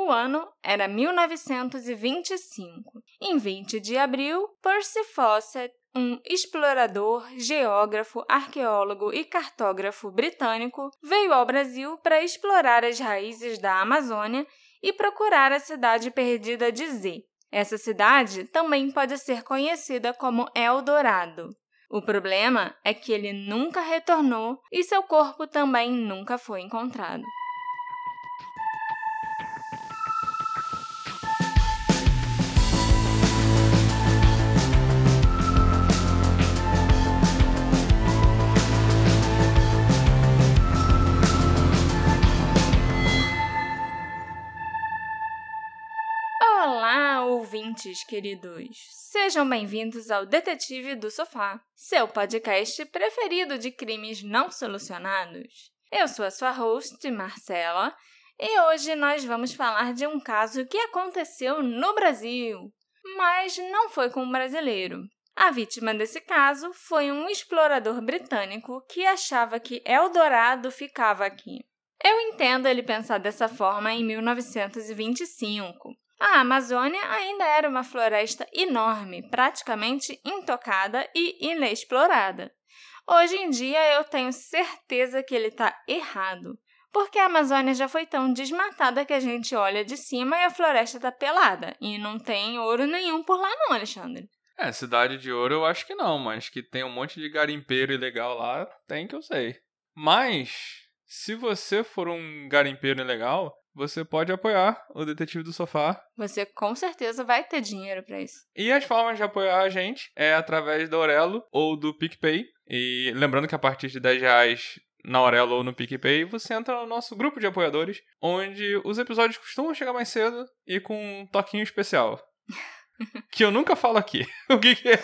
O ano era 1925. Em 20 de abril, Percy Fawcett, um explorador, geógrafo, arqueólogo e cartógrafo britânico, veio ao Brasil para explorar as raízes da Amazônia e procurar a cidade perdida de Z. Essa cidade também pode ser conhecida como Eldorado. O problema é que ele nunca retornou e seu corpo também nunca foi encontrado. Olá, ouvintes queridos! Sejam bem-vindos ao Detetive do Sofá, seu podcast preferido de crimes não solucionados. Eu sou a sua host, Marcela, e hoje nós vamos falar de um caso que aconteceu no Brasil, mas não foi com um brasileiro. A vítima desse caso foi um explorador britânico que achava que Eldorado ficava aqui. Eu entendo ele pensar dessa forma em 1925. A Amazônia ainda era uma floresta enorme, praticamente intocada e inexplorada. Hoje em dia, eu tenho certeza que ele está errado, porque a Amazônia já foi tão desmatada que a gente olha de cima e a floresta está pelada, e não tem ouro nenhum por lá não, Alexandre. Cidade de ouro eu acho que não, mas que tem um monte de garimpeiro ilegal lá, tem que eu sei. Mas, se você for um garimpeiro ilegal, você pode apoiar o Detetive do Sofá. Você com certeza vai ter dinheiro para isso. E as formas de apoiar a gente é através da Aurelo ou do PicPay. E lembrando que a partir de R$10 na Aurelo ou no PicPay, você entra no nosso grupo de apoiadores, onde os episódios costumam chegar mais cedo e com um toquinho especial. Que eu nunca falo aqui. O que é?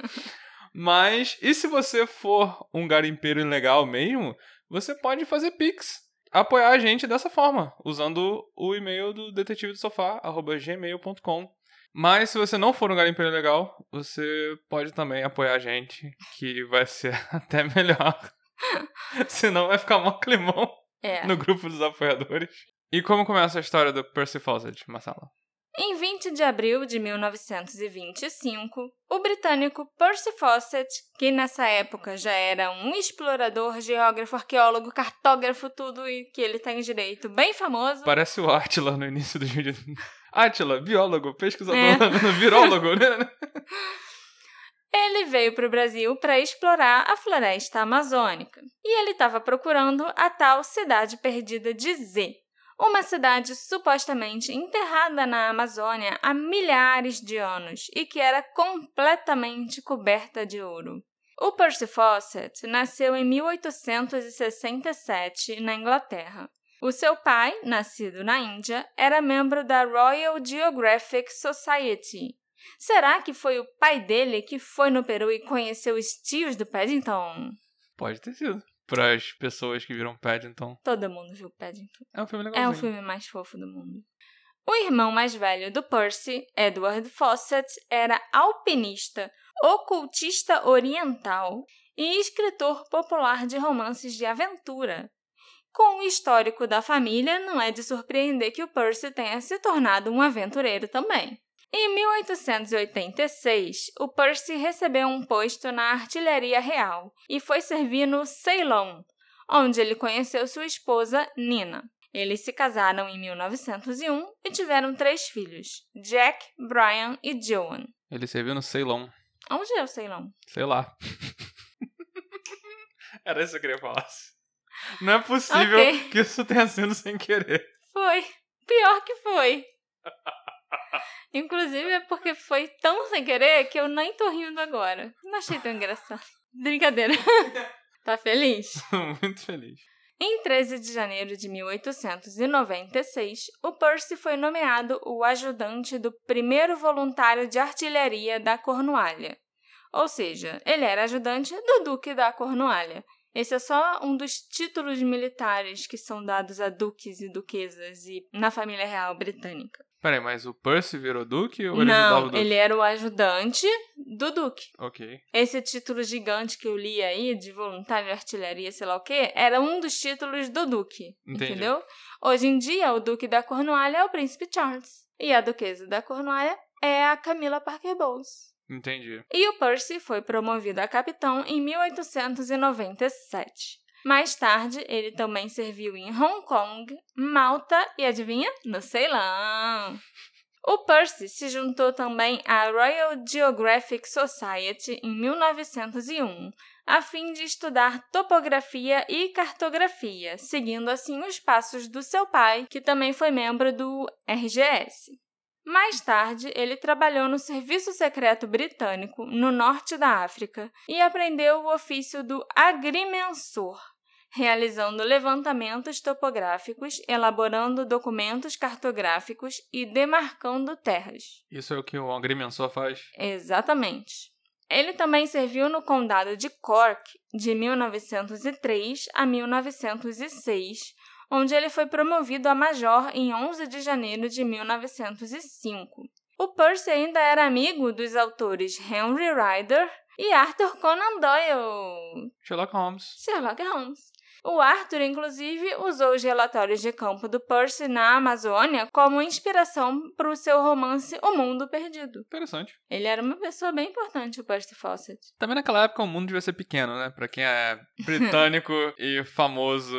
Mas, e se você for um garimpeiro ilegal mesmo, você pode fazer Pix. Apoiar a gente dessa forma, usando o e-mail do detetivedosofá@gmail.com. Mas se você não for um garimpeiro legal, você pode também apoiar a gente, que vai ser até melhor. Senão vai ficar mó climão no grupo dos apoiadores. E como começa a história do Percy Fawcett, Marcela? Em 20 de abril de 1925, o britânico Percy Fawcett, que nessa época já era um explorador, geógrafo, arqueólogo, cartógrafo, tudo e que ele tem direito bem famoso. Parece o Átila no início do vídeo. Átila, biólogo, pesquisador, virólogo, né? Ele veio para o Brasil para explorar a floresta amazônica. E ele estava procurando a tal cidade perdida de Z. Uma cidade supostamente enterrada na Amazônia há milhares de anos e que era completamente coberta de ouro. O Percy Fawcett nasceu em 1867 na Inglaterra. O seu pai, nascido na Índia, era membro da Royal Geographic Society. Será que foi o pai dele que foi no Peru e conheceu os tios do Paddington? Pode ter sido. Para as pessoas que viram Paddington. Todo mundo viu Paddington. É um filme legalzinho. É o filme mais fofo do mundo. O irmão mais velho do Percy, Edward Fawcett, era alpinista, ocultista oriental e escritor popular de romances de aventura. Com o histórico da família, não é de surpreender que o Percy tenha se tornado um aventureiro também. Em 1886, o Percy recebeu um posto na artilharia real e foi servir no Ceilão, onde ele conheceu sua esposa, Nina. Eles se casaram em 1901 e tiveram 3 filhos, Jack, Brian e Joan. Ele serviu no Ceilão. Onde é o Ceilão? Sei lá. Era isso que eu queria falar. Não é possível que isso tenha sido sem querer. Foi. Pior que foi. Inclusive é porque foi tão sem querer que eu nem tô rindo agora. Não achei tão engraçado. Brincadeira. Tá feliz? Muito feliz. Em 13 de janeiro de 1896, o Percy foi nomeado o ajudante do 1º voluntário de artilharia da Cornualha. Ou seja, ele era ajudante do Duque da Cornualha. Esse é só um dos títulos militares que são dados a duques e duquesas na família real britânica. Peraí, mas o Percy virou Duque ou ele ajudava o Não, Duque? ele era o ajudante do Duque. Ok. Esse título gigante que eu li aí, de voluntário de artilharia, sei lá o quê, era um dos títulos do Duque, Entendi. entendeu? Hoje em dia, o Duque da Cornualha é o Príncipe Charles. E a Duquesa da Cornualha é a Camilla Parker Bowles. Entendi. E o Percy foi promovido a capitão em 1897. Mais tarde, ele também serviu em Hong Kong, Malta e, adivinha? No Ceilão. O Percy se juntou também à Royal Geographic Society em 1901, a fim de estudar topografia e cartografia, seguindo assim os passos do seu pai, que também foi membro do RGS. Mais tarde, ele trabalhou no Serviço Secreto Britânico, no norte da África, e aprendeu o ofício do agrimensor, realizando levantamentos topográficos, elaborando documentos cartográficos e demarcando terras. Isso é o que o agrimensor faz? Exatamente. Ele também serviu no Condado de Cork, de 1903 a 1906, onde ele foi promovido a major em 11 de janeiro de 1905. O Percy ainda era amigo dos autores Henry Rider e Arthur Conan Doyle. Sherlock Holmes. Sherlock Holmes. O Arthur, inclusive, usou os relatórios de campo do Percy na Amazônia como inspiração para o seu romance O Mundo Perdido. Interessante. Ele era uma pessoa bem importante, o Percy Fawcett. Também naquela época o mundo devia ser pequeno, né? Pra quem é britânico e famoso.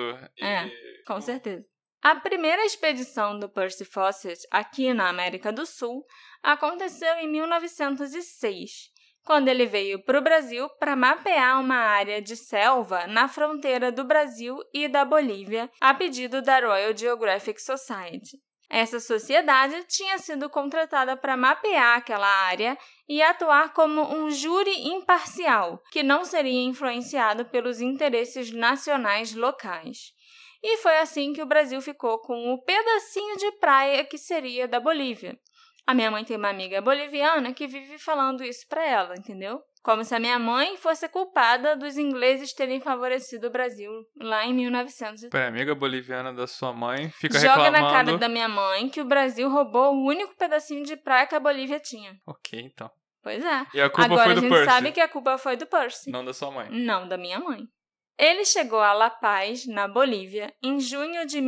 Com certeza. A primeira expedição do Percy Fawcett aqui na América do Sul aconteceu em 1906, quando ele veio para o Brasil para mapear uma área de selva na fronteira do Brasil e da Bolívia, a pedido da Royal Geographic Society. Essa sociedade tinha sido contratada para mapear aquela área e atuar como um júri imparcial, que não seria influenciado pelos interesses nacionais locais. E foi assim que o Brasil ficou com o pedacinho de praia que seria da Bolívia. A minha mãe tem uma amiga boliviana que vive falando isso pra ela, entendeu? Como se a minha mãe fosse culpada dos ingleses terem favorecido o Brasil lá em 1900. Peraí, amiga boliviana da sua mãe fica Joga reclamando... na cara da minha mãe que o Brasil roubou o único pedacinho de praia que a Bolívia tinha. Ok, então. Pois é. E a culpa Agora foi do a gente Percy. sabe que a culpa foi do Percy. Não da sua mãe. Não, da minha mãe. Ele chegou a La Paz, na Bolívia, em junho de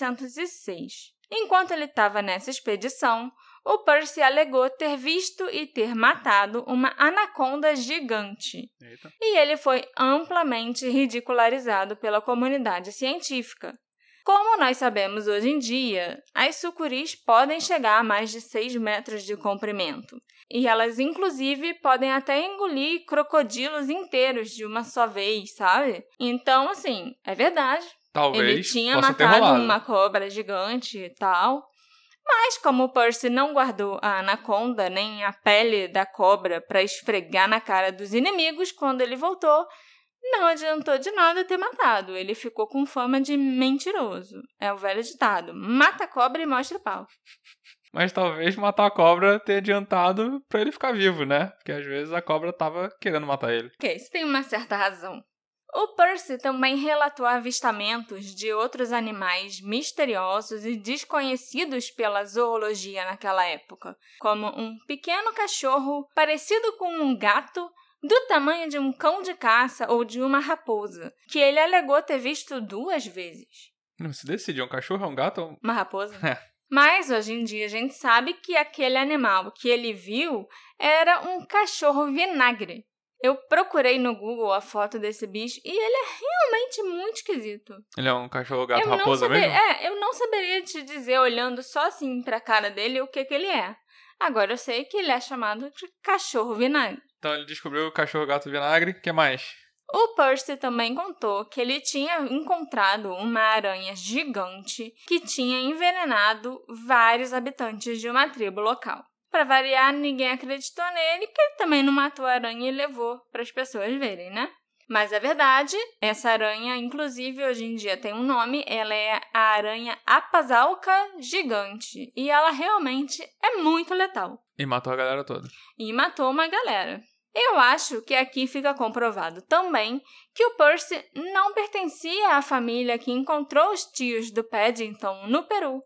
1906. Enquanto ele estava nessa expedição, o Percy alegou ter visto e ter matado uma anaconda gigante. Eita. E ele foi amplamente ridicularizado pela comunidade científica. Como nós sabemos hoje em dia, as sucuris podem chegar a mais de 6 metros de comprimento. E elas, inclusive, podem até engolir crocodilos inteiros de uma só vez, sabe? Então, assim, é verdade. Talvez Ele tinha possa ter matado rolado. uma cobra gigante e tal. Mas como o Percy não guardou a anaconda nem a pele da cobra para esfregar na cara dos inimigos quando ele voltou, não adiantou de nada ter matado. Ele ficou com fama de mentiroso. É o velho ditado: mata a cobra e mostra o pau. Mas talvez matar a cobra tenha adiantado pra ele ficar vivo, né? Porque às vezes a cobra tava querendo matar ele. Ok, isso tem uma certa razão. O Percy também relatou avistamentos de outros animais misteriosos e desconhecidos pela zoologia naquela época, como um pequeno cachorro parecido com um gato do tamanho de um cão de caça ou de uma raposa, que ele alegou ter visto 2 vezes. Não se decide, é um cachorro, é um gato? Uma raposa? Mas, hoje em dia, a gente sabe que aquele animal que ele viu era um cachorro vinagre. Eu procurei no Google a foto desse bicho e ele é realmente muito esquisito. Ele é um cachorro, gato, raposa mesmo? Eu não saberia te dizer, olhando só assim pra cara dele, o que ele é. Agora eu sei que ele é chamado de cachorro vinagre. Então ele descobriu o cachorro, gato, vinagre. O que mais? O Percy também contou que ele tinha encontrado uma aranha gigante que tinha envenenado vários habitantes de uma tribo local. Para variar, ninguém acreditou nele, porque ele também não matou a aranha e levou para as pessoas verem, né? Mas é verdade, essa aranha, inclusive, hoje em dia tem um nome, ela é a aranha apazalca gigante. E ela realmente é muito letal. E matou a galera toda. E matou uma galera. Eu acho que aqui fica comprovado também que o Percy não pertencia à família que encontrou os tios do Paddington no Peru,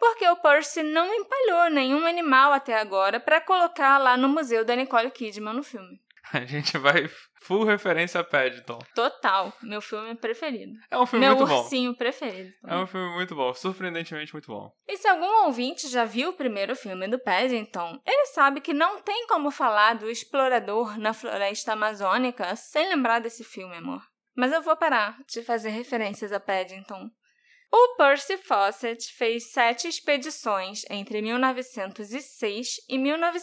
porque o Percy não empalhou nenhum animal até agora para colocar lá no museu da Nicole Kidman no filme. A gente vai full referência a Paddington. Total, meu filme preferido. É um filme muito bom. Meu ursinho preferido. É um filme muito bom, surpreendentemente muito bom. E se algum ouvinte já viu o primeiro filme do Paddington, ele sabe que não tem como falar do explorador na floresta amazônica sem lembrar desse filme, amor. Mas eu vou parar de fazer referências a Paddington. O Percy Fawcett fez 7 expedições entre 1906 e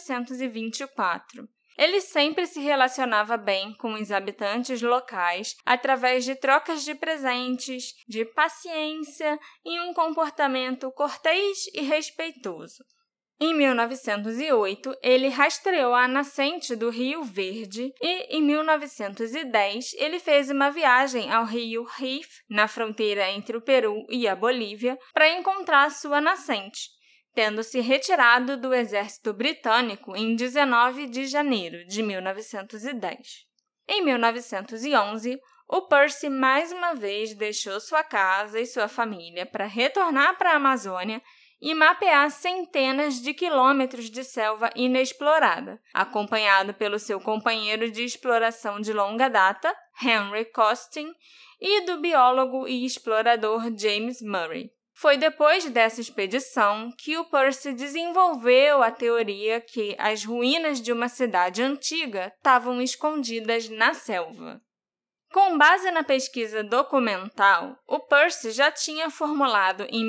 1924. Ele sempre se relacionava bem com os habitantes locais através de trocas de presentes, de paciência e um comportamento cortês e respeitoso. Em 1908, ele rastreou a nascente do Rio Verde e, em 1910, ele fez uma viagem ao rio Rif, na fronteira entre o Peru e a Bolívia, para encontrar sua nascente, tendo se retirado do exército britânico em 19 de janeiro de 1910. Em 1911, o Percy mais uma vez deixou sua casa e sua família para retornar para a Amazônia e mapear centenas de quilômetros de selva inexplorada, acompanhado pelo seu companheiro de exploração de longa data, Henry Costin, e do biólogo e explorador James Murray. Foi depois dessa expedição que o Percy desenvolveu a teoria que as ruínas de uma cidade antiga estavam escondidas na selva. Com base na pesquisa documental, o Percy já tinha formulado em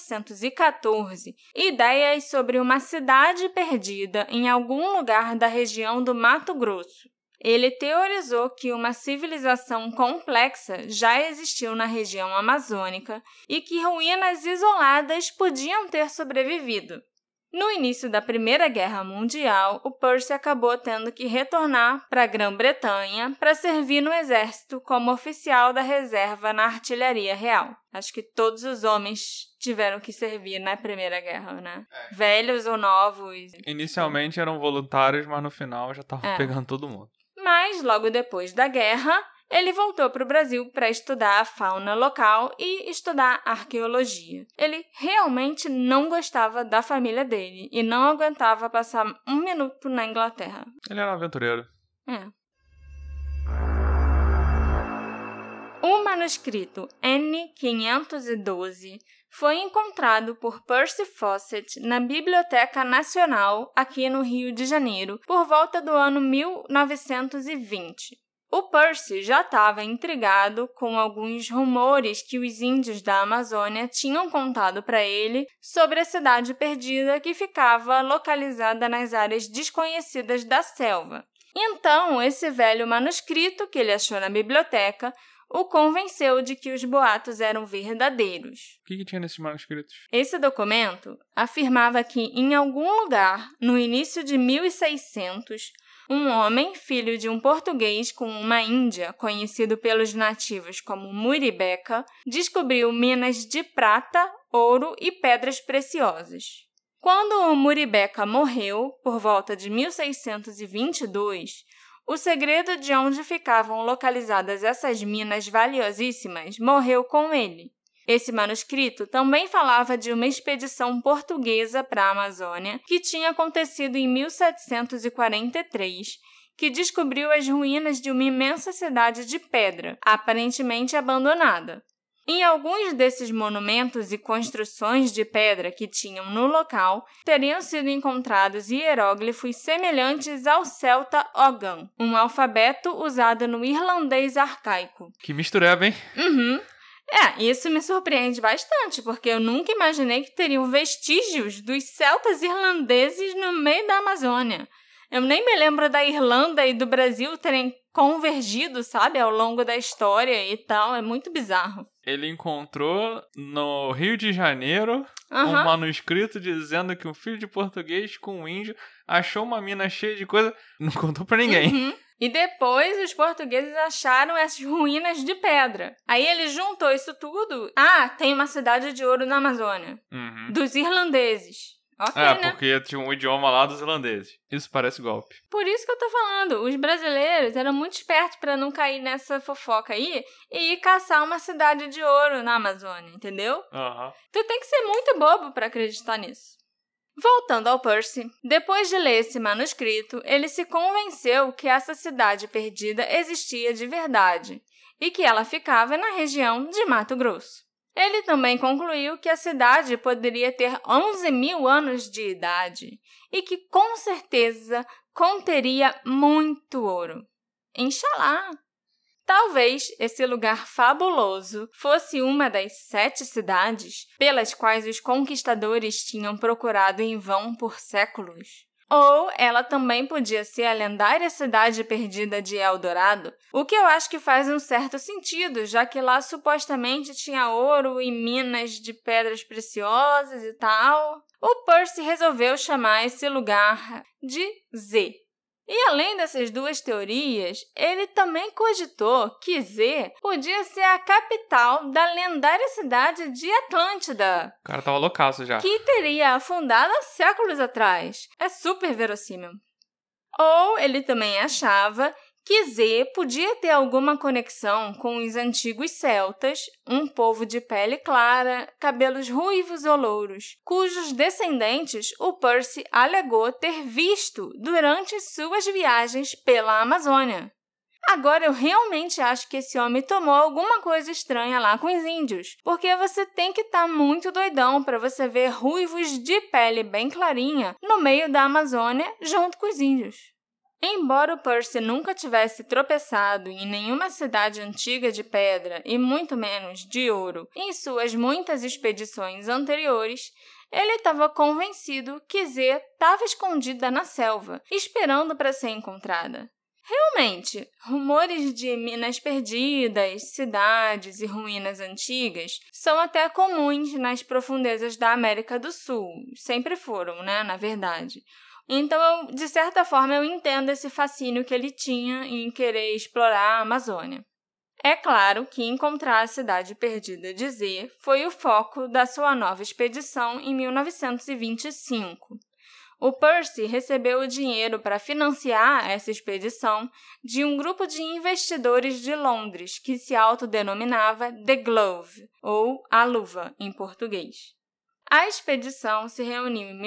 1914 ideias sobre uma cidade perdida em algum lugar da região do Mato Grosso. Ele teorizou que uma civilização complexa já existiu na região amazônica e que ruínas isoladas podiam ter sobrevivido. No início da Primeira Guerra Mundial, o Percy acabou tendo que retornar para a Grã-Bretanha para servir no exército como oficial da reserva na artilharia real. Acho que todos os homens tiveram que servir na Primeira Guerra, né? Velhos ou novos. Inicialmente eram voluntários, mas no final já estavam pegando todo mundo. Mas, logo depois da guerra, ele voltou para o Brasil para estudar a fauna local e estudar arqueologia. Ele realmente não gostava da família dele e não aguentava passar um minuto na Inglaterra. Ele era um aventureiro. O manuscrito N512 foi encontrado por Percy Fawcett na Biblioteca Nacional aqui no Rio de Janeiro por volta do ano 1920. O Percy já estava intrigado com alguns rumores que os índios da Amazônia tinham contado para ele sobre a cidade perdida que ficava localizada nas áreas desconhecidas da selva. Então, esse velho manuscrito que ele achou na biblioteca o convenceu de que os boatos eram verdadeiros. O que tinha nesses manuscritos? Esse documento afirmava que, em algum lugar, no início de 1600, um homem, filho de um português com uma índia, conhecido pelos nativos como Muribeca, descobriu minas de prata, ouro e pedras preciosas. Quando o Muribeca morreu, por volta de 1622, o segredo de onde ficavam localizadas essas minas valiosíssimas morreu com ele. Esse manuscrito também falava de uma expedição portuguesa para a Amazônia que tinha acontecido em 1743, que descobriu as ruínas de uma imensa cidade de pedra, aparentemente abandonada. Em alguns desses monumentos e construções de pedra que tinham no local, teriam sido encontrados hieróglifos semelhantes ao celta Ogham, um alfabeto usado no irlandês arcaico. Que mistureba, hein? Isso me surpreende bastante, porque eu nunca imaginei que teriam vestígios dos celtas irlandeses no meio da Amazônia. Eu nem me lembro da Irlanda e do Brasil terem convergido, sabe, ao longo da história e tal. É muito bizarro. Ele encontrou no Rio de Janeiro um manuscrito dizendo que um filho de português com um índio achou uma mina cheia de coisa. Não contou pra ninguém. E depois os portugueses acharam essas ruínas de pedra. Aí ele juntou isso tudo. Tem uma cidade de ouro na Amazônia. Dos irlandeses. Ok, né? Porque tinha um idioma lá dos irlandeses. Isso parece golpe. Por isso que eu tô falando, os brasileiros eram muito espertos pra não cair nessa fofoca aí e ir caçar uma cidade de ouro na Amazônia, entendeu? Tu tem que ser muito bobo pra acreditar nisso. Voltando ao Percy, depois de ler esse manuscrito, ele se convenceu que essa cidade perdida existia de verdade e que ela ficava na região de Mato Grosso. Ele também concluiu que a cidade poderia ter 11.000 anos de idade e que, com certeza, conteria muito ouro. Inxalá! Talvez esse lugar fabuloso fosse uma das 7 cidades pelas quais os conquistadores tinham procurado em vão por séculos. Ou ela também podia ser a lendária cidade perdida de Eldorado, o que eu acho que faz um certo sentido, já que lá supostamente tinha ouro e minas de pedras preciosas e tal. O Percy resolveu chamar esse lugar de Z. E além dessas duas teorias, ele também cogitou que Z podia ser a capital da lendária cidade de Atlântida. O cara tava loucaço já. Que teria afundado há séculos atrás. É super verossímil. Ou ele também achava que Z podia ter alguma conexão com os antigos celtas, um povo de pele clara, cabelos ruivos ou louros, cujos descendentes o Percy alegou ter visto durante suas viagens pela Amazônia. Agora, eu realmente acho que esse homem tomou alguma coisa estranha lá com os índios, porque você tem que estar muito doidão para você ver ruivos de pele bem clarinha no meio da Amazônia junto com os índios. Embora o Percy nunca tivesse tropeçado em nenhuma cidade antiga de pedra e muito menos de ouro em suas muitas expedições anteriores, ele estava convencido que Z estava escondida na selva, esperando para ser encontrada. Realmente, rumores de minas perdidas, cidades e ruínas antigas são até comuns nas profundezas da América do Sul. Sempre foram, né, na verdade. Então, de certa forma, eu entendo esse fascínio que ele tinha em querer explorar a Amazônia. É claro que encontrar a cidade perdida de Z foi o foco da sua nova expedição em 1925. O Percy recebeu o dinheiro para financiar essa expedição de um grupo de investidores de Londres que se autodenominava The Glove, ou A Luva, em português. A expedição se reuniu em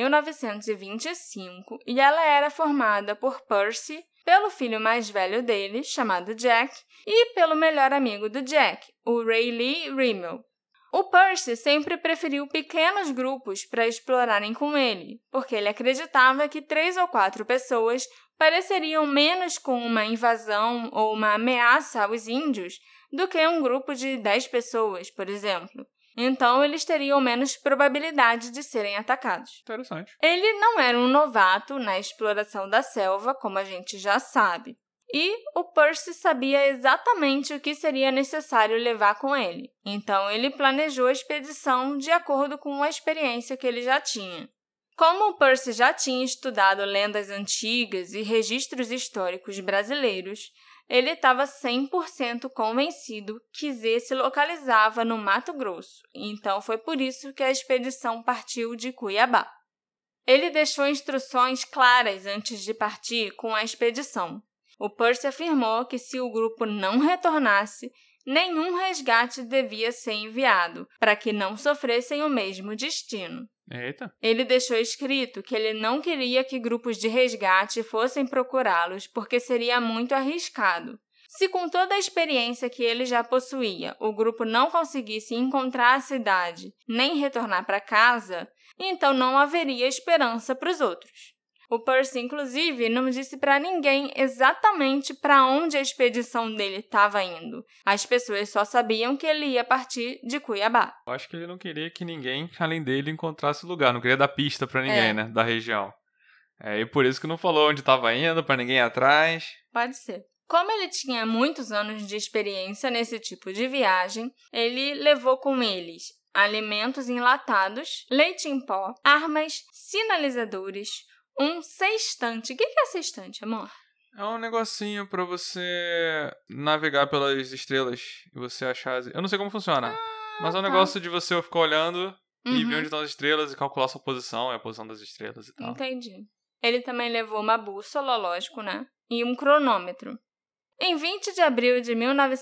1925 e ela era formada por Percy, pelo filho mais velho dele, chamado Jack, e pelo melhor amigo do Jack, o Rayleigh Rimmel. O Percy sempre preferiu pequenos grupos para explorarem com ele, porque ele acreditava que 3 ou 4 pessoas pareceriam menos com uma invasão ou uma ameaça aos índios do que um grupo de 10 pessoas, por exemplo. Então, eles teriam menos probabilidade de serem atacados. Interessante. Ele não era um novato na exploração da selva, como a gente já sabe. E o Percy sabia exatamente o que seria necessário levar com ele. Então, ele planejou a expedição de acordo com a experiência que ele já tinha. Como o Percy já tinha estudado lendas antigas e registros históricos brasileiros, ele estava 100% convencido que Z se localizava no Mato Grosso, então foi por isso que a expedição partiu de Cuiabá. Ele deixou instruções claras antes de partir com a expedição. O Percy afirmou que se o grupo não retornasse, nenhum resgate devia ser enviado, para que não sofressem o mesmo destino. Eita. Ele deixou escrito que ele não queria que grupos de resgate fossem procurá-los, porque seria muito arriscado. Se com toda a experiência que ele já possuía, o grupo não conseguisse encontrar a cidade nem retornar para casa, então não haveria esperança para os outros. O Percy, inclusive, não disse para ninguém exatamente para onde a expedição dele estava indo. As pessoas só sabiam que ele ia partir de Cuiabá. Eu acho que ele não queria que ninguém, além dele, encontrasse o lugar. Não queria dar pista para ninguém, né? Da região. E por isso que não falou onde estava indo, para ninguém ir atrás. Pode ser. Como ele tinha muitos anos de experiência nesse tipo de viagem, ele levou com eles alimentos enlatados, leite em pó, armas, sinalizadores, um sextante. O que é sextante, amor? É um negocinho pra você navegar pelas estrelas e você achar... Eu não sei como funciona, mas é um negócio de você ficar olhando e ver onde estão as estrelas e calcular sua posição e a posição das estrelas e tal. Entendi. Ele também levou uma bússola, lógico, né? E um cronômetro. Em 20 de abril de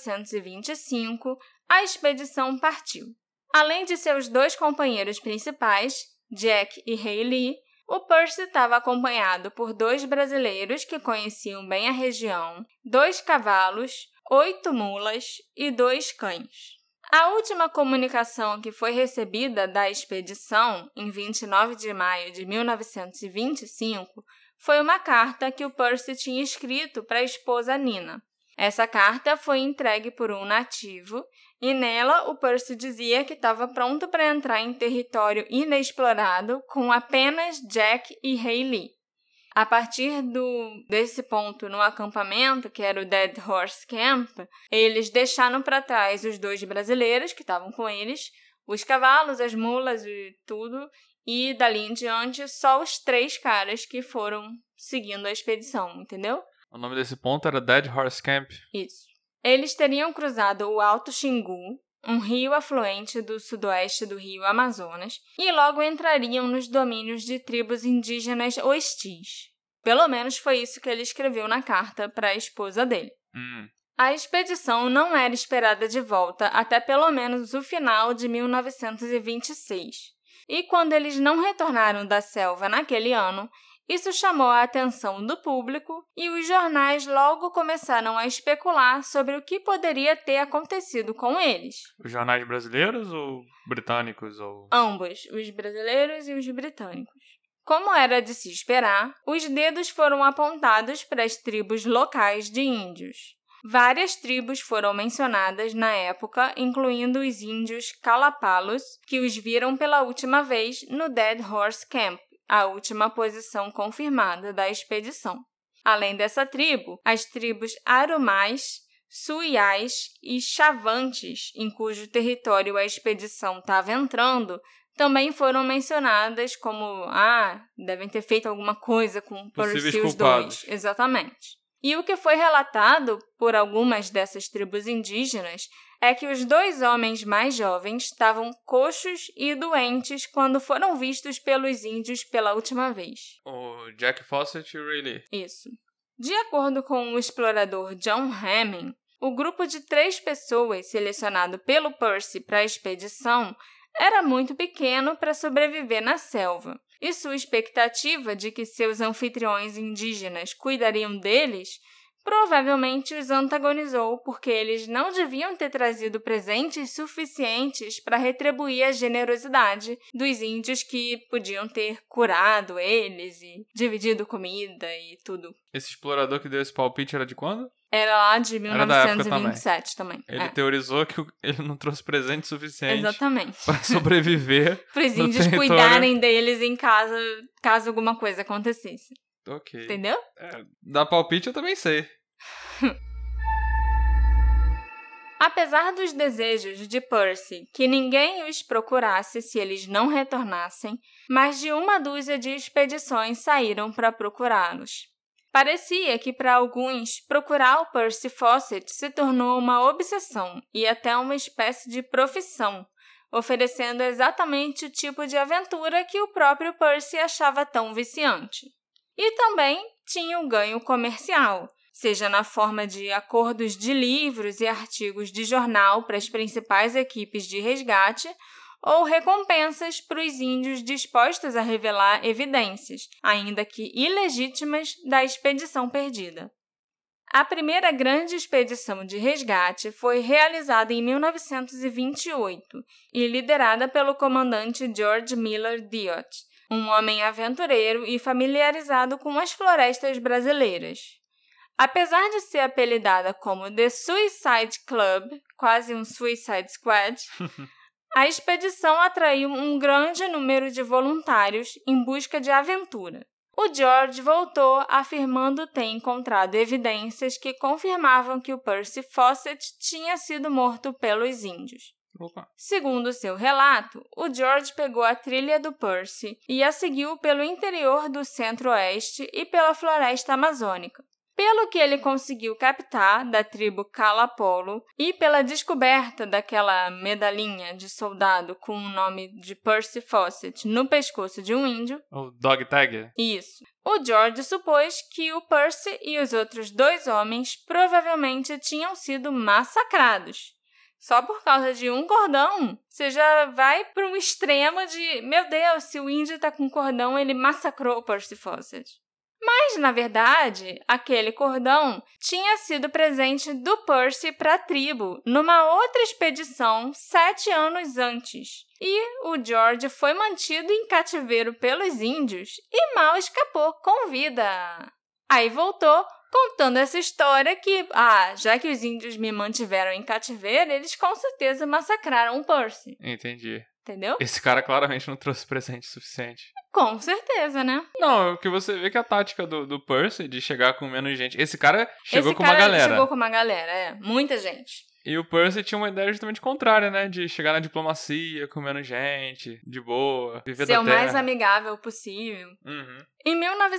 1925, a expedição partiu. Além de seus 2 companheiros principais, Jack e Hayley, o Percy estava acompanhado por 2 brasileiros que conheciam bem a região, 2 cavalos, 8 mulas e 2 cães. A última comunicação que foi recebida da expedição, em 29 de maio de 1925, foi uma carta que o Percy tinha escrito para a esposa Nina. Essa carta foi entregue por um nativo e nela o Percy dizia que estava pronto para entrar em território inexplorado com apenas Jack e Hayley. A partir desse ponto no acampamento, que era o Dead Horse Camp, eles deixaram para trás os 2 brasileiros que estavam com eles, os cavalos, as mulas e tudo, e dali em diante só os 3 caras que foram seguindo a expedição, entendeu? O nome desse ponto era Dead Horse Camp? Isso. Eles teriam cruzado o Alto Xingu, um rio afluente do sudoeste do rio Amazonas, e logo entrariam nos domínios de tribos indígenas hostis. Pelo menos foi isso que ele escreveu na carta para a esposa dele. A expedição não era esperada de volta até pelo menos o final de 1926. E quando eles não retornaram da selva naquele ano, isso chamou a atenção do público e os jornais logo começaram a especular sobre o que poderia ter acontecido com eles. Os jornais brasileiros ou britânicos? Ambos, os brasileiros e os britânicos. Como era de se esperar, os dedos foram apontados para as tribos locais de índios. Várias tribos foram mencionadas na época, incluindo os índios Calapalos, que os viram pela última vez no Dead Horse Camp, a última posição confirmada da expedição. Além dessa tribo, as tribos Arumais, Suiais e Chavantes, em cujo território a expedição estava entrando, também foram mencionadas como, devem ter feito alguma coisa com Percy os 2. Exatamente. E o que foi relatado por algumas dessas tribos indígenas é que os 2 homens mais jovens estavam coxos e doentes quando foram vistos pelos índios pela última vez. O Jack Fawcett e o Ray. Isso. De acordo com o explorador John Hamming, o grupo de 3 pessoas selecionado pelo Percy para a expedição era muito pequeno para sobreviver na selva, e sua expectativa de que seus anfitriões indígenas cuidariam deles provavelmente os antagonizou porque eles não deviam ter trazido presentes suficientes para retribuir a generosidade dos índios que podiam ter curado eles e dividido comida e tudo. Esse explorador que deu esse palpite era de quando? Era lá de 1927 também. Ele teorizou que ele não trouxe presente suficiente. Exatamente. Para sobreviver para os índios cuidarem deles em casa, caso alguma coisa acontecesse. Ok. Entendeu? Dar palpite eu também sei. Apesar dos desejos de Percy que ninguém os procurasse se eles não retornassem, mais de 1 dúzia de expedições saíram para procurá-los. Parecia que, para alguns, procurar o Percy Fawcett se tornou uma obsessão e até uma espécie de profissão, oferecendo exatamente o tipo de aventura que o próprio Percy achava tão viciante. E também tinha um ganho comercial, seja na forma de acordos de livros e artigos de jornal para as principais equipes de resgate, ou recompensas para os índios dispostos a revelar evidências, ainda que ilegítimas, da expedição perdida. A primeira grande expedição de resgate foi realizada em 1928 e liderada pelo comandante George Miller Diott, um homem aventureiro e familiarizado com as florestas brasileiras. Apesar de ser apelidada como The Suicide Club, quase um Suicide Squad, a expedição atraiu um grande número de voluntários em busca de aventura. O George voltou afirmando ter encontrado evidências que confirmavam que o Percy Fawcett tinha sido morto pelos índios. Opa. Segundo seu relato, o George pegou a trilha do Percy e a seguiu pelo interior do centro-oeste e pela floresta amazônica. Pelo que ele conseguiu captar da tribo Kalapolo e pela descoberta daquela medalhinha de soldado com o nome de Percy Fawcett no pescoço de um índio... O dog tag? Isso. O George supôs que o Percy e os outros 2 homens provavelmente tinham sido massacrados. Só por causa de um cordão, você já vai para um extremo de, meu Deus, se o índio tá com cordão, ele massacrou o Percy Fawcett. Mas, na verdade, aquele cordão tinha sido presente do Percy para a tribo numa outra expedição 7 anos antes. E o George foi mantido em cativeiro pelos índios e mal escapou com vida. Aí voltou contando essa história que, já que os índios me mantiveram em cativeiro, eles com certeza massacraram o Percy. Entendi. Entendeu? Esse cara claramente não trouxe presente suficiente. Com certeza, né? Não, o que você vê que a tática do Percy de chegar com menos gente... Esse cara chegou com uma galera. Chegou com uma galera, muita gente. E o Percy tinha uma ideia justamente contrária, né? De chegar na diplomacia, com menos gente, de boa, viver da terra. Ser o mais amigável possível. Uhum. Em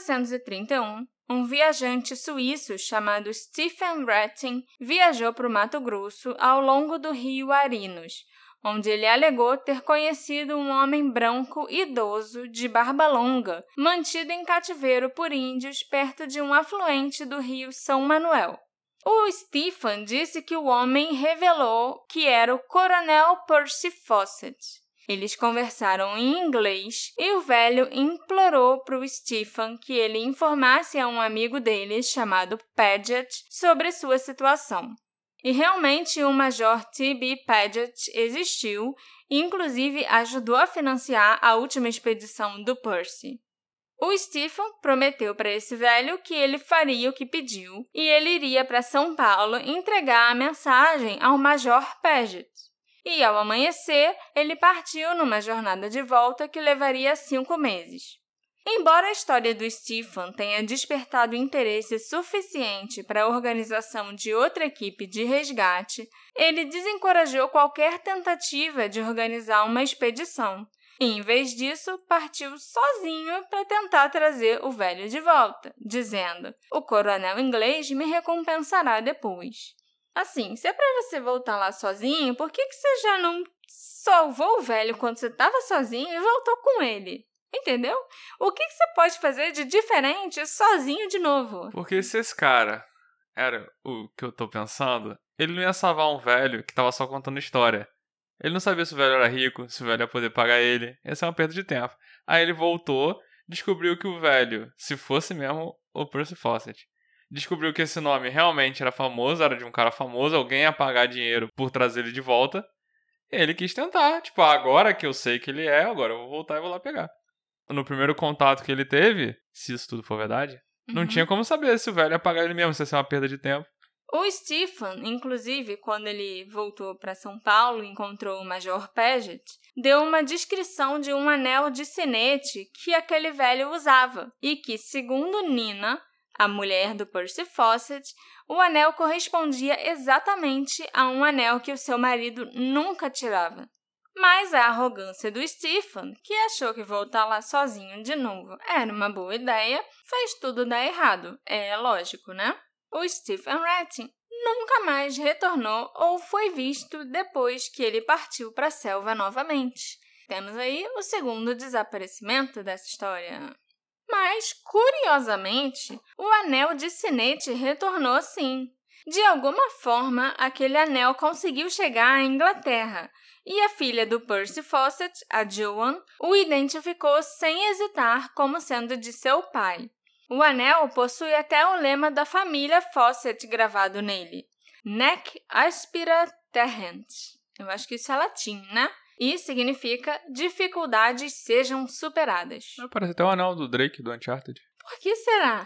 1931, um viajante suíço chamado Stephen Ratting viajou para o Mato Grosso ao longo do rio Arinos, onde ele alegou ter conhecido um homem branco idoso de barba longa, mantido em cativeiro por índios perto de um afluente do rio São Manuel. O Stephen disse que o homem revelou que era o Coronel Percy Fawcett. Eles conversaram em inglês e o velho implorou para o Stephen que ele informasse a um amigo dele chamado Paget sobre sua situação. E realmente o Major T.B. Paget existiu e inclusive ajudou a financiar a última expedição do Percy. O Stephen prometeu para esse velho que ele faria o que pediu e ele iria para São Paulo entregar a mensagem ao Major Paget. E ao amanhecer, ele partiu numa jornada de volta que levaria 5 meses. Embora a história do Stephen tenha despertado interesse suficiente para a organização de outra equipe de resgate, ele desencorajou qualquer tentativa de organizar uma expedição e, em vez disso, partiu sozinho para tentar trazer o velho de volta, dizendo: "O coronel inglês me recompensará depois." Assim, se é para você voltar lá sozinho, por que você já não salvou o velho quando você estava sozinho e voltou com ele? Entendeu? O que você pode fazer de diferente sozinho de novo? Porque se esse cara era o que eu tô pensando, ele não ia salvar um velho que tava só contando história. Ele não sabia se o velho era rico, se o velho ia poder pagar ele. Essa é uma perda de tempo. Aí ele voltou, descobriu que o velho, se fosse mesmo o Percy Fawcett, descobriu que esse nome realmente era famoso, era de um cara famoso, alguém ia pagar dinheiro por trazer ele de volta. Ele quis tentar. Tipo, agora que eu sei que ele é, agora eu vou voltar e vou lá pegar. No primeiro contato que ele teve, se isso tudo for verdade, não tinha como saber se o velho ia pagar ele mesmo, se ia ser uma perda de tempo. O Stephen, inclusive, quando ele voltou para São Paulo e encontrou o Major Paget, deu uma descrição de um anel de sinete que aquele velho usava e que, segundo Nina, a mulher do Percy Fawcett, o anel correspondia exatamente a um anel que o seu marido nunca tirava. Mas a arrogância do Stephen, que achou que voltar lá sozinho de novo era uma boa ideia, fez tudo dar errado. É lógico, né? O Stephen Ratting nunca mais retornou ou foi visto depois que ele partiu para a selva novamente. Temos aí o segundo desaparecimento dessa história. Mas, curiosamente, o anel de sinete retornou sim. De alguma forma, aquele anel conseguiu chegar à Inglaterra, e a filha do Percy Fawcett, a Joan, o identificou sem hesitar como sendo de seu pai. O anel possui até o lema da família Fawcett gravado nele: Nec aspera terrent. Eu acho que isso é latim, né? E significa dificuldades sejam superadas. Parece até o anel do Drake, do Uncharted. Por que será?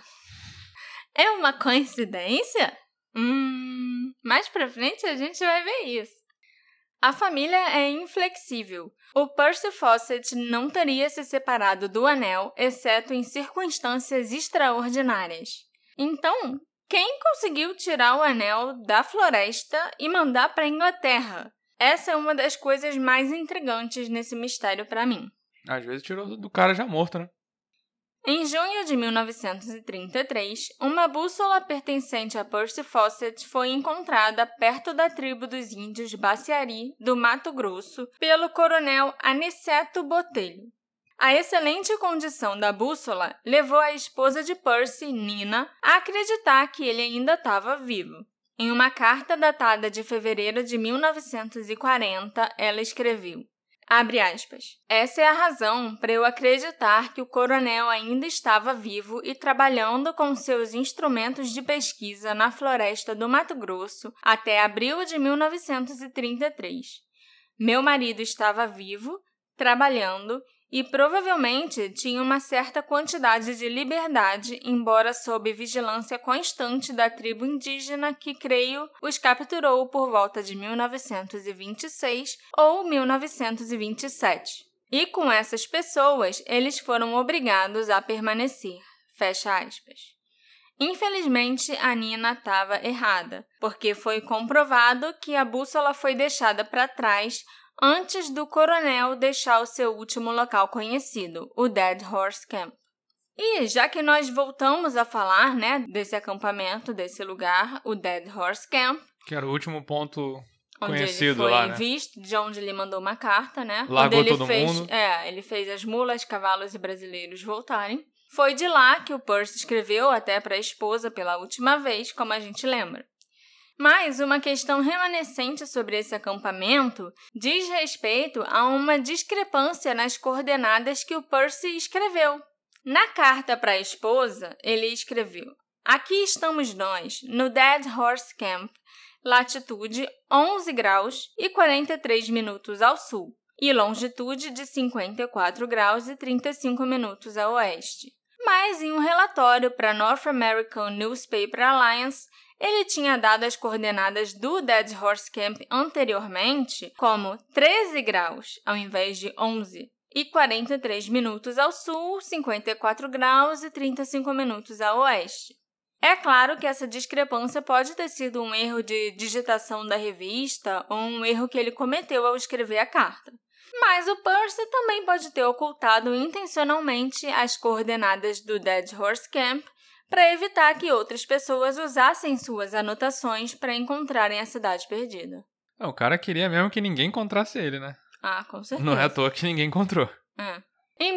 É uma coincidência? Mais pra frente a gente vai ver isso. A família é inflexível. O Percy Fawcett não teria se separado do anel, exceto em circunstâncias extraordinárias. Então, quem conseguiu tirar o anel da floresta e mandar para a Inglaterra? Essa é uma das coisas mais intrigantes nesse mistério para mim. Às vezes tirou do cara já morto, né? Em junho de 1933, uma bússola pertencente a Percy Fawcett foi encontrada perto da tribo dos índios Baciari, do Mato Grosso, pelo coronel Aniceto Botelho. A excelente condição da bússola levou a esposa de Percy, Nina, a acreditar que ele ainda estava vivo. Em uma carta datada de fevereiro de 1940, ela escreveu: abre aspas. Essa é a razão para eu acreditar que o coronel ainda estava vivo e trabalhando com seus instrumentos de pesquisa na floresta do Mato Grosso até abril de 1933. Meu marido estava vivo, trabalhando e provavelmente tinha uma certa quantidade de liberdade, embora sob vigilância constante da tribo indígena que, creio, os capturou por volta de 1926 ou 1927. E com essas pessoas, eles foram obrigados a permanecer. Fecha aspas. Infelizmente, a Nina estava errada, porque foi comprovado que a bússola foi deixada para trás antes do coronel deixar o seu último local conhecido, o Dead Horse Camp. E já que nós voltamos a falar, desse acampamento, desse lugar, o Dead Horse Camp, que era o último ponto onde conhecido ele foi lá, né? visto, de onde ele mandou uma carta, Largou onde ele todo fez, mundo. ele fez as mulas, cavalos e brasileiros voltarem. Foi de lá que o Percy escreveu até para a esposa pela última vez, como a gente lembra. Mas uma questão remanescente sobre esse acampamento diz respeito a uma discrepância nas coordenadas que o Percy escreveu. Na carta para a esposa, ele escreveu: aqui estamos nós, no Dead Horse Camp, latitude 11 graus e 43 minutos ao sul, e longitude de 54 graus e 35 minutos a oeste. Mas em um relatório para a North American Newspaper Alliance, ele tinha dado as coordenadas do Dead Horse Camp anteriormente como 13 graus, ao invés de 11, e 43 minutos ao sul, 54 graus e 35 minutos a oeste. É claro que essa discrepância pode ter sido um erro de digitação da revista ou um erro que ele cometeu ao escrever a carta. Mas o Percy também pode ter ocultado intencionalmente as coordenadas do Dead Horse Camp para evitar que outras pessoas usassem suas anotações para encontrarem a cidade perdida. O cara queria mesmo que ninguém encontrasse ele, né? Ah, com certeza. Não é à toa que ninguém encontrou. Em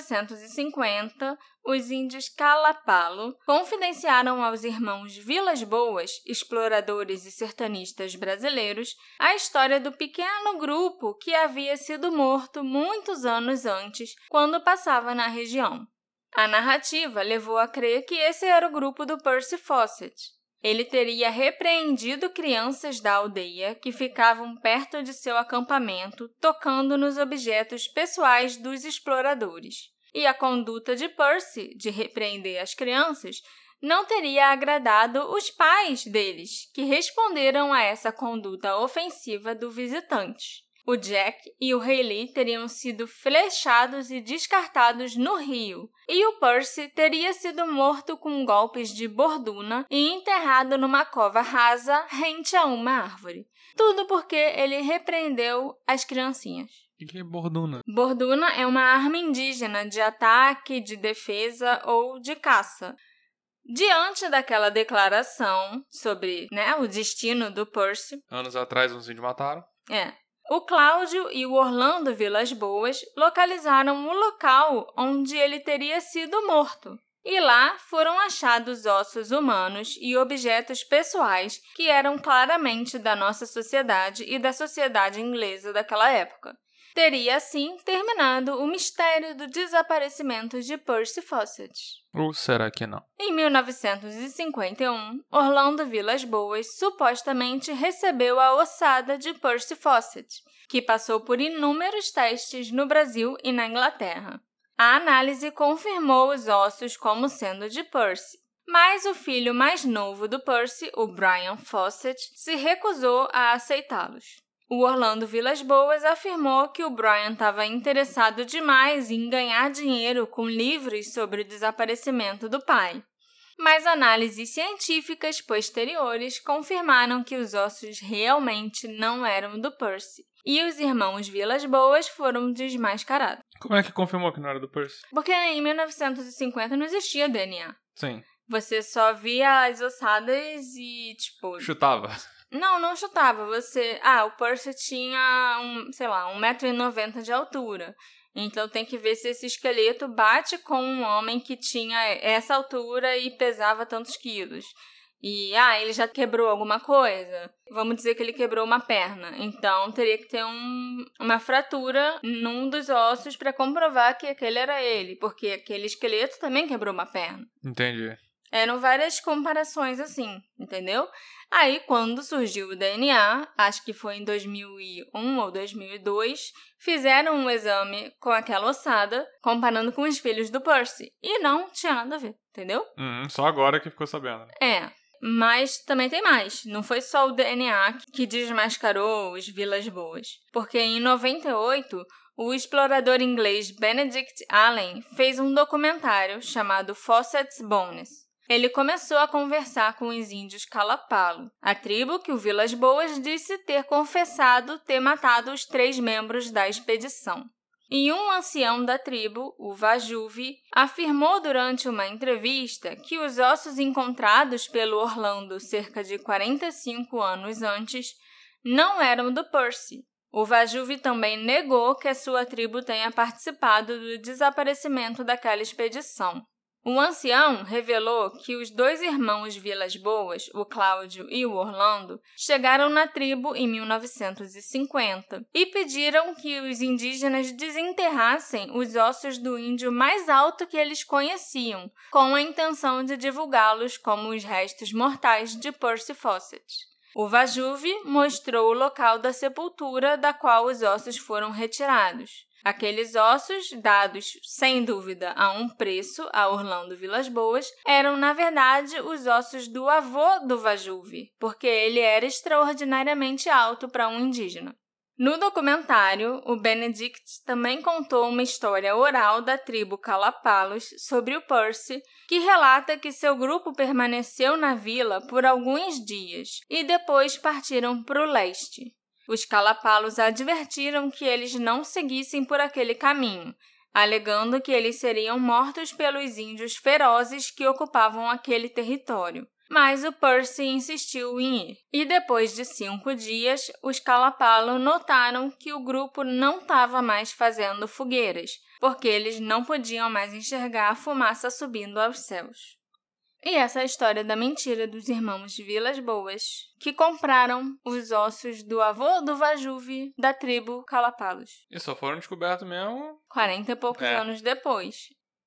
1950, os índios Calapalo confidenciaram aos irmãos Vilas Boas, exploradores e sertanistas brasileiros, a história do pequeno grupo que havia sido morto muitos anos antes, quando passava na região. A narrativa levou a crer que esse era o grupo do Percy Fawcett. Ele teria repreendido crianças da aldeia que ficavam perto de seu acampamento, tocando nos objetos pessoais dos exploradores. E a conduta de Percy, de repreender as crianças, não teria agradado os pais deles, que responderam a essa conduta ofensiva do visitante. O Jack e o Hayley teriam sido flechados e descartados no rio, e o Percy teria sido morto com golpes de borduna e enterrado numa cova rasa rente a uma árvore. Tudo porque ele repreendeu as criancinhas. O que é borduna? Borduna é uma arma indígena de ataque, de defesa ou de caça. Diante daquela declaração sobre o destino do Percy... Anos atrás, uns índios mataram. O Cláudio e o Orlando Vilas Boas localizaram o local onde ele teria sido morto. E lá foram achados ossos humanos e objetos pessoais que eram claramente da nossa sociedade e da sociedade inglesa daquela época. Teria, assim, terminado o mistério do desaparecimento de Percy Fawcett. Ou será que não? Em 1951, Orlando Vilas Boas supostamente recebeu a ossada de Percy Fawcett, que passou por inúmeros testes no Brasil e na Inglaterra. A análise confirmou os ossos como sendo de Percy, mas o filho mais novo do Percy, o Brian Fawcett, se recusou a aceitá-los. O Orlando Vilas Boas afirmou que o Brian estava interessado demais em ganhar dinheiro com livros sobre o desaparecimento do pai. Mas análises científicas posteriores confirmaram que os ossos realmente não eram do Percy, e os irmãos Vilas Boas foram desmascarados. Como é que confirmou que não era do Percy? Porque em 1950 não existia DNA. Sim. Você só via as ossadas e, tipo... Chutava. Não chutava. O Percy tinha, 1,90 m de altura. Então tem que ver se esse esqueleto bate com um homem que tinha essa altura e pesava tantos quilos. E, ele já quebrou alguma coisa? Vamos dizer que ele quebrou uma perna. Então, teria que ter uma fratura num dos ossos para comprovar que aquele era ele. Porque aquele esqueleto também quebrou uma perna. Entendi. Eram várias comparações assim, entendeu? Aí, quando surgiu o DNA, acho que foi em 2001 ou 2002, fizeram um exame com aquela ossada, comparando com os filhos do Percy. E não tinha nada a ver, entendeu? Só agora que ficou sabendo. Mas também tem mais. Não foi só o DNA que desmascarou os Vilas Boas. Porque em 98, o explorador inglês Benedict Allen fez um documentário chamado Fawcett's Bones. Ele começou a conversar com os índios Kalapalo, a tribo que o Vilas Boas disse ter confessado ter matado os 3 membros da expedição. E um ancião da tribo, o Vajuvi, afirmou durante uma entrevista que os ossos encontrados pelo Orlando cerca de 45 anos antes não eram do Percy. O Vajuvi também negou que a sua tribo tenha participado do desaparecimento daquela expedição. O ancião revelou que os 2 irmãos Vilas Boas, o Cláudio e o Orlando, chegaram na tribo em 1950 e pediram que os indígenas desenterrassem os ossos do índio mais alto que eles conheciam, com a intenção de divulgá-los como os restos mortais de Percy Fawcett. O Vajuvi mostrou o local da sepultura da qual os ossos foram retirados. Aqueles ossos, dados sem dúvida a um preço a Orlando Vilas Boas, eram na verdade os ossos do avô do Vajuvi, porque ele era extraordinariamente alto para um indígena. No documentário, o Benedict também contou uma história oral da tribo Kalapalos sobre o Percy, que relata que seu grupo permaneceu na vila por alguns dias e depois partiram para o leste. Os Kalapalos advertiram que eles não seguissem por aquele caminho, alegando que eles seriam mortos pelos índios ferozes que ocupavam aquele território. Mas o Percy insistiu em ir. E depois de 5 dias, os Kalapalo notaram que o grupo não estava mais fazendo fogueiras, porque eles não podiam mais enxergar a fumaça subindo aos céus. E essa é a história da mentira dos irmãos Vilas Boas, que compraram os ossos do avô do Vajuvi da tribo Kalapalos. E só foram descobertos mesmo 40 e poucos anos depois.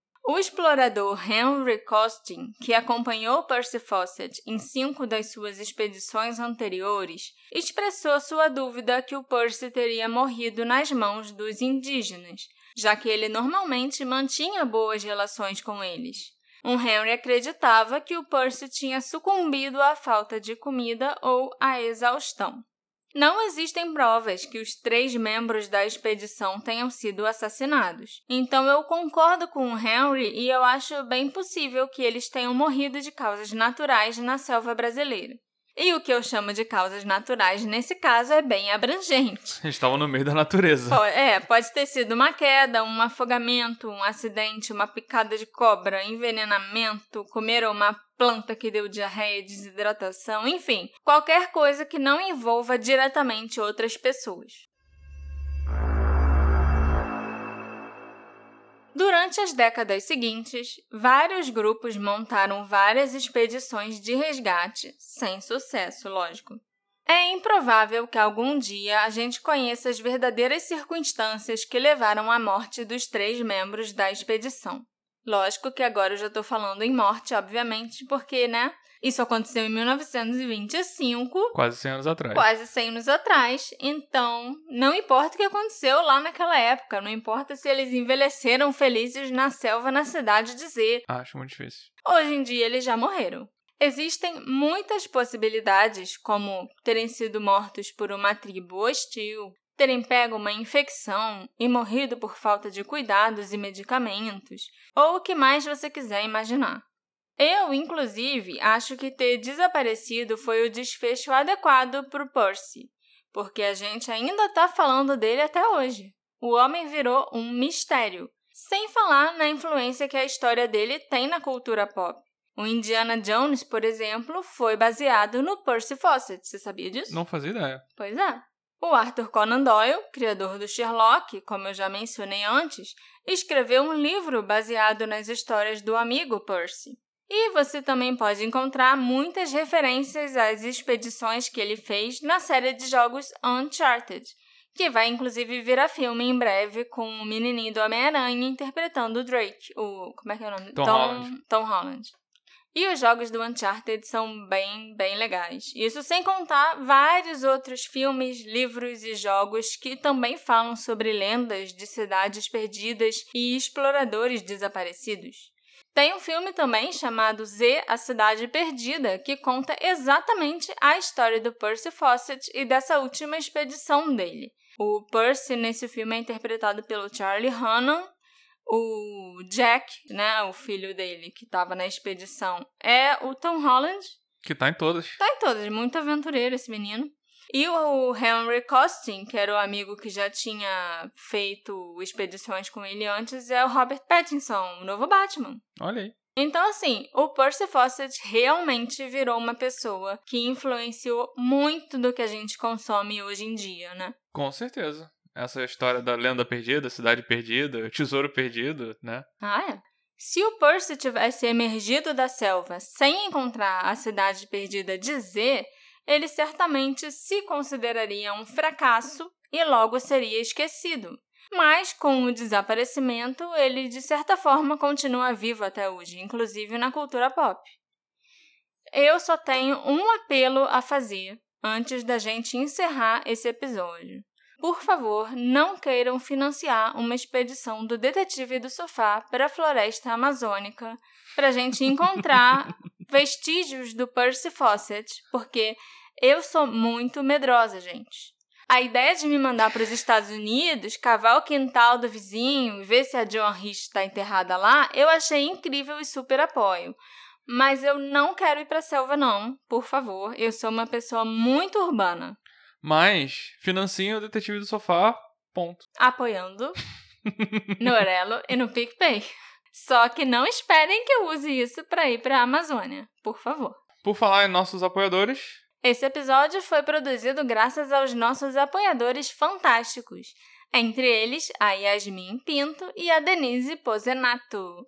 O explorador Henry Costin, que acompanhou Percy Fawcett em 5 das suas expedições anteriores, expressou sua dúvida que o Percy teria morrido nas mãos dos indígenas, já que ele normalmente mantinha boas relações com eles. Henry acreditava que o Percy tinha sucumbido à falta de comida ou à exaustão. Não existem provas que os 3 membros da expedição tenham sido assassinados. Então eu concordo com o Henry e eu acho bem possível que eles tenham morrido de causas naturais na selva brasileira. E o que eu chamo de causas naturais nesse caso é bem abrangente. Eles estavam no meio da natureza. Pode ter sido uma queda, um afogamento, um acidente, uma picada de cobra, envenenamento, comeram uma planta que deu diarreia, desidratação, enfim, qualquer coisa que não envolva diretamente outras pessoas. Durante as décadas seguintes, vários grupos montaram várias expedições de resgate, sem sucesso, lógico. É improvável que algum dia a gente conheça as verdadeiras circunstâncias que levaram à morte dos 3 membros da expedição. Lógico que agora eu já estou falando em morte, obviamente, porque, isso aconteceu em 1925. Quase 100 anos atrás. Quase 100 anos atrás. Então, não importa o que aconteceu lá naquela época. Não importa se eles envelheceram felizes na selva, na cidade de Z. Acho muito difícil. Hoje em dia, eles já morreram. Existem muitas possibilidades, como terem sido mortos por uma tribo hostil, terem pego uma infecção e morrido por falta de cuidados e medicamentos, ou o que mais você quiser imaginar. Eu, inclusive, acho que ter desaparecido foi o desfecho adequado para o Percy, porque a gente ainda está falando dele até hoje. o homem virou um mistério, sem falar na influência que a história dele tem na cultura pop. O Indiana Jones, por exemplo, foi baseado no Percy Fawcett. Você sabia disso? Não fazia ideia. Pois é. O Arthur Conan Doyle, criador do Sherlock, como eu já mencionei antes, escreveu um livro baseado nas histórias do amigo Percy. E você também pode encontrar muitas referências às expedições que ele fez na série de jogos Uncharted, que vai inclusive virar filme em breve com o menininho do Homem-Aranha interpretando o Drake, como é que é o nome? Tom Holland. E os jogos do Uncharted são bem legais. Isso sem contar vários outros filmes, livros e jogos que também falam sobre lendas de cidades perdidas e exploradores desaparecidos. Tem um filme também chamado Z, A Cidade Perdida, que conta exatamente a história do Percy Fawcett e dessa última expedição dele. O Percy nesse filme é interpretado pelo Charlie Hunnam. O Jack, né, o filho dele que estava na expedição, é o Tom Holland. Que tá em todas. Tá em todas, muito aventureiro esse menino. E o Henry Costin, que era o amigo que já tinha feito expedições com ele antes, é o Robert Pattinson, o novo Batman. Olha aí. Então, assim, o Percy Fawcett realmente virou uma pessoa que influenciou muito do que a gente consome hoje em dia, né? Com certeza. Essa história da lenda perdida, cidade perdida, tesouro perdido, né? Ah, é. Se o Percy tivesse emergido da selva sem encontrar a cidade perdida de Z, ele certamente se consideraria um fracasso e logo seria esquecido. Mas, com o desaparecimento, ele, de certa forma, continua vivo até hoje, inclusive na cultura pop. Eu só tenho um apelo a fazer antes da gente encerrar esse episódio. Por favor, não queiram financiar uma expedição do Detetive do Sofá para a floresta amazônica para a gente encontrar vestígios do Percy Fawcett, porque eu sou muito medrosa, gente. A ideia de me mandar para os Estados Unidos, cavar o quintal do vizinho e ver se a Joan Rich está enterrada lá, eu achei incrível e super apoio. Mas eu não quero ir para a selva, não. Por favor, eu sou uma pessoa muito urbana. Mas financiem o Detetive do Sofá, ponto. Apoiando no Orelo e no PicPay. Só que não esperem que eu use isso para ir para a Amazônia, por favor. Por falar em nossos apoiadores... Esse episódio foi produzido graças aos nossos apoiadores fantásticos. Entre eles, a Yasmin Pinto e a Denise Pozenato.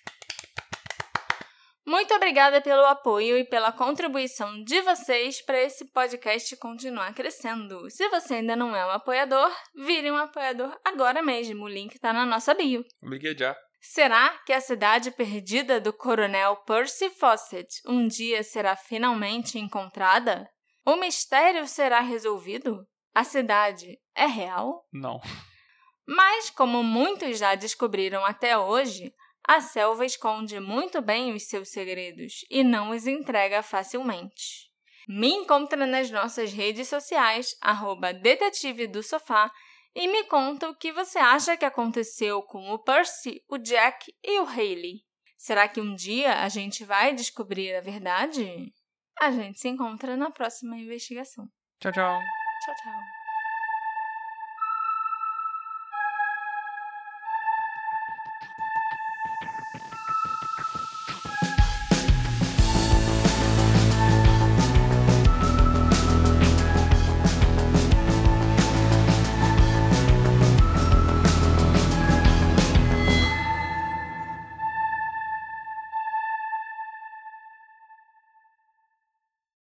Muito obrigada pelo apoio e pela contribuição de vocês para esse podcast continuar crescendo. Se você ainda não é um apoiador, vire um apoiador agora mesmo. O link está na nossa bio. Liguei já. Será que a cidade perdida do coronel Percy Fawcett um dia será finalmente encontrada? O mistério será resolvido? A cidade é real? Não. Mas, como muitos já descobriram até hoje, a selva esconde muito bem os seus segredos e não os entrega facilmente. Me encontra nas nossas redes sociais, @Detetive do Sofá, e me conta o que você acha que aconteceu com o Percy, o Jack e o Hayley. Será que um dia a gente vai descobrir a verdade? A gente se encontra na próxima investigação. Tchau, tchau. Tchau, tchau.